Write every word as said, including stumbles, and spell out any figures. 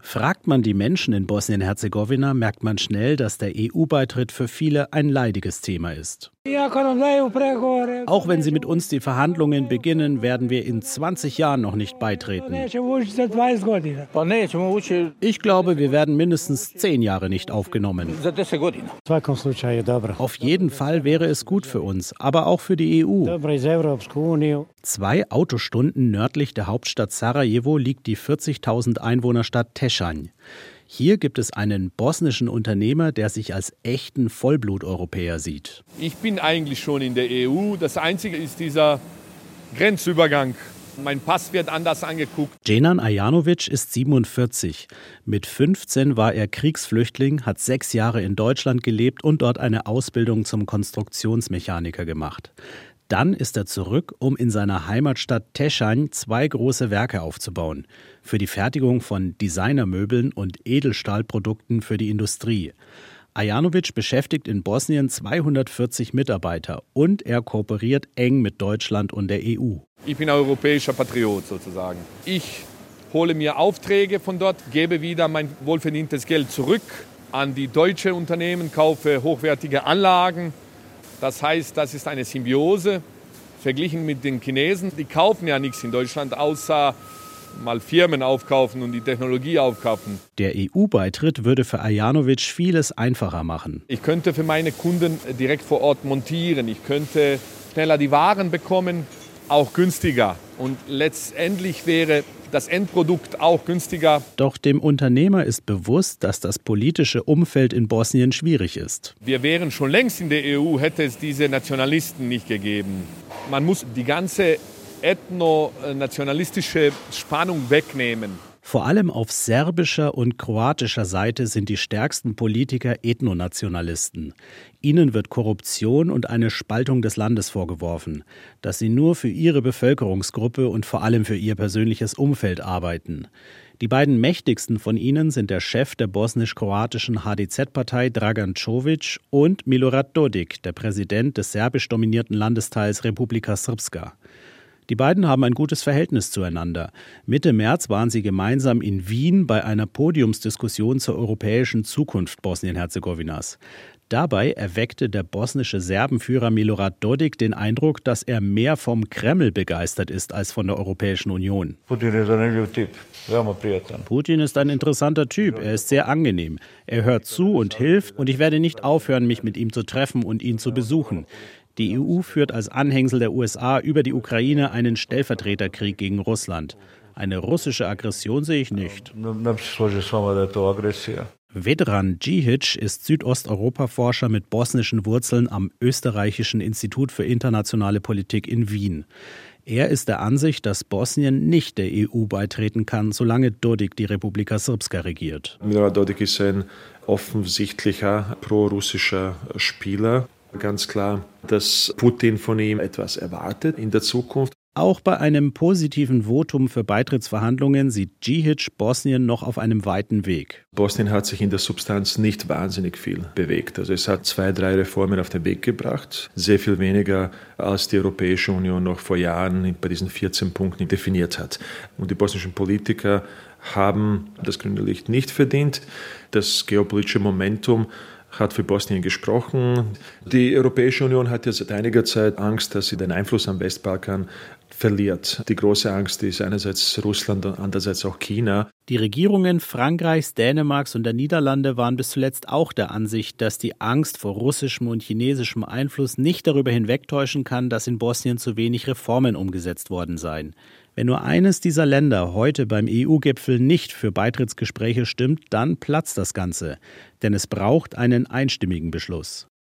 Fragt man die Menschen in Bosnien-Herzegowina, merkt man schnell, dass der E U-Beitritt für viele ein leidiges Thema ist. Auch wenn sie mit uns die Verhandlungen beginnen, werden wir in zwanzig Jahren noch nicht beitreten. Ich glaube, wir werden mindestens zehn Jahre nicht aufgenommen. Auf jeden Fall wäre es gut für uns, aber auch für die E U. Zwei Autostunden nördlich der Hauptstadt Sarajevo liegt die vierzigtausend Einwohnerstadt Teschan. Hier gibt es einen bosnischen Unternehmer, der sich als echten Vollblut-Europäer sieht. Ich bin eigentlich schon in der E U. Das Einzige ist dieser Grenzübergang. Mein Pass wird anders angeguckt. Djenan Ajanović ist siebenundvierzig. Mit fünfzehn war er Kriegsflüchtling, hat sechs Jahre in Deutschland gelebt und dort eine Ausbildung zum Konstruktionsmechaniker gemacht. Dann ist er zurück, um in seiner Heimatstadt Teschan zwei große Werke aufzubauen. Für die Fertigung von Designermöbeln und Edelstahlprodukten für die Industrie. Ajanović beschäftigt in Bosnien zweihundertvierzig Mitarbeiter und er kooperiert eng mit Deutschland und der E U. Ich bin europäischer Patriot sozusagen. Ich hole mir Aufträge von dort, gebe wieder mein wohlverdientes Geld zurück an die deutschen Unternehmen, kaufe hochwertige Anlagen. Das heißt, das ist eine Symbiose, verglichen mit den Chinesen. Die kaufen ja nichts in Deutschland, außer mal Firmen aufkaufen und die Technologie aufkaufen. Der E U-Beitritt würde für Ajanović vieles einfacher machen. Ich könnte für meine Kunden direkt vor Ort montieren. Ich könnte schneller die Waren bekommen, auch günstiger. Und letztendlich wäre das Endprodukt auch günstiger. Doch dem Unternehmer ist bewusst, dass das politische Umfeld in Bosnien schwierig ist. Wir wären schon längst in der E U, hätte es diese Nationalisten nicht gegeben. Man muss die ganze ethno-nationalistische Spannung wegnehmen. Vor allem auf serbischer und kroatischer Seite sind die stärksten Politiker Ethnonationalisten. Ihnen wird Korruption und eine Spaltung des Landes vorgeworfen, dass sie nur für ihre Bevölkerungsgruppe und vor allem für ihr persönliches Umfeld arbeiten. Die beiden mächtigsten von ihnen sind der Chef der bosnisch-kroatischen H D Z-Partei Dragan Čović und Milorad Dodik, der Präsident des serbisch dominierten Landesteils Republika Srpska. Die beiden haben ein gutes Verhältnis zueinander. Mitte März waren sie gemeinsam in Wien bei einer Podiumsdiskussion zur europäischen Zukunft Bosnien-Herzegowinas. Dabei erweckte der bosnische Serbenführer Milorad Dodik den Eindruck, dass er mehr vom Kreml begeistert ist als von der Europäischen Union. Putin ist ein interessanter Typ, er ist sehr angenehm. Er hört zu und hilft und ich werde nicht aufhören, mich mit ihm zu treffen und ihn zu besuchen. Die E U führt als Anhängsel der U S A über die Ukraine einen Stellvertreterkrieg gegen Russland. Eine russische Aggression sehe ich nicht. Vedran Djihić ist Südosteuropa-Forscher mit bosnischen Wurzeln am Österreichischen Institut für internationale Politik in Wien. Er ist der Ansicht, dass Bosnien nicht der E U beitreten kann, solange Dodik die Republika Srpska regiert. Milorad Dodik ist ein offensichtlicher prorussischer Spieler. Ganz klar, dass Putin von ihm etwas erwartet in der Zukunft. Auch bei einem positiven Votum für Beitrittsverhandlungen sieht Djihić Bosnien noch auf einem weiten Weg. Bosnien hat sich in der Substanz nicht wahnsinnig viel bewegt. Also es hat zwei, drei Reformen auf den Weg gebracht. Sehr viel weniger, als die Europäische Union noch vor Jahren bei diesen vierzehn Punkten definiert hat. Und die bosnischen Politiker haben das grüne Licht nicht verdient. Das geopolitische Momentum hat für Bosnien gesprochen. Die Europäische Union hat ja seit einiger Zeit Angst, dass sie den Einfluss am Westbalkan verliert. Die große Angst ist einerseits Russland und andererseits auch China. Die Regierungen Frankreichs, Dänemarks und der Niederlande waren bis zuletzt auch der Ansicht, dass die Angst vor russischem und chinesischem Einfluss nicht darüber hinwegtäuschen kann, dass in Bosnien zu wenig Reformen umgesetzt worden seien. Wenn nur eines dieser Länder heute beim E U-Gipfel nicht für Beitrittsgespräche stimmt, dann platzt das Ganze. Denn es braucht einen einstimmigen Beschluss.